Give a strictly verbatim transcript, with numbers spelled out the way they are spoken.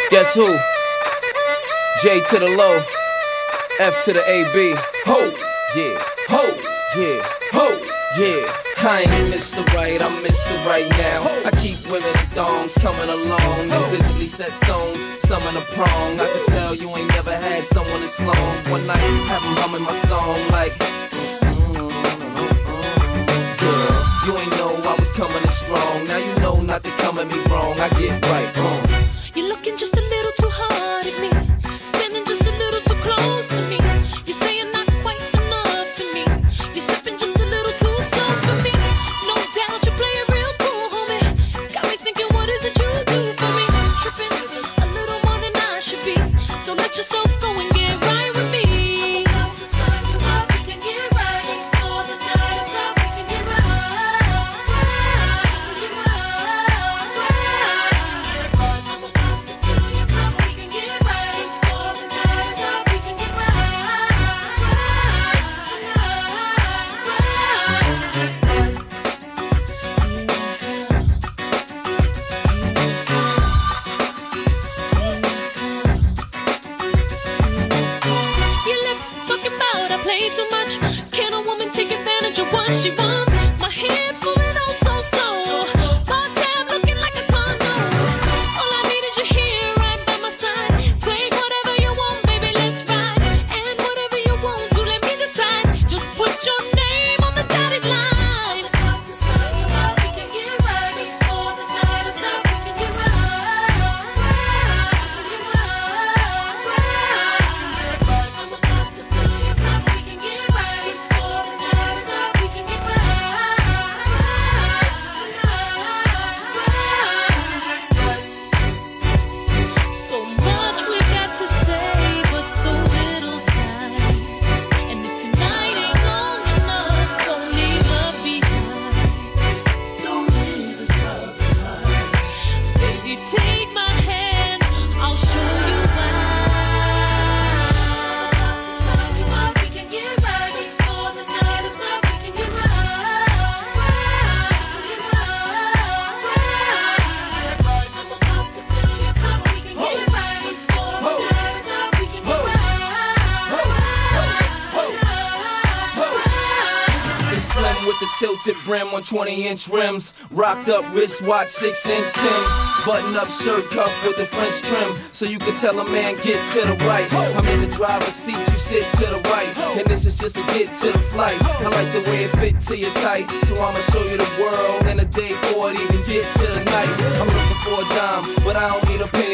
Guess who? J to the low, F to the A B. Ho, yeah, ho, yeah, ho, yeah. I ain't Mister Right, I'm Mister Right now. I keep women in thongs coming along. No visibly set stones, some in a prong. I can tell you ain't never had someone this long. One night, have them humming my song like mm, girl, you ain't know I was coming in strong. Now you know not to come at me wrong. I get right, uh. You're looking just a little too hard at me, standing just a little too close to me. You say you're not quite enough to me. You're sipping just a little too slow for me. No doubt you play it real cool, homie. Got me thinking, what is it you do for me? Tripping a little more than I should be. So let yourself go and get right with me. I'm about to sign you up, we can get right. Before the night is up, we can get right. I'm about to fill your cup, we can get right. Before the night is up, we can get right. Your lips talking about I play too much. Can a woman take advantage of what she wants? My hips moving oh so slow. Bar tab looking like a condo. All I need is you here right by my side. Take whatever you want, baby, let's ride. And whatever you want to, let me decide. Just put your name on the dotted line. I'm about to sign you up, we can get right. Before the night is up, we can get right. I'm about to fill your cup, we can get right. Before the night is up, we can get right. So much we got to say, but so little time. And if tonight ain't long enough, don't leave love behind. Don't leave this love behind. Baby, take my hand, I'll show you why. I'm about to sign you up, we can get right. Before the night is up, we can get right. I'm about to fill your cup, we can get right. Before the night is up, we can get right. It's slim with the tilted brim on twenty inch rims. Rocked up wristwatch, six inch Timbs. Button up shirt cuff with the French trim. So you can tell a man get to the right. I'm in the driver's seat, you sit to the right. And this is just to get to the flight. I like the way it fit to your tight. So I'ma show you the world in a day before it even get to the night. I'm looking for a dime, but I don't need a pen.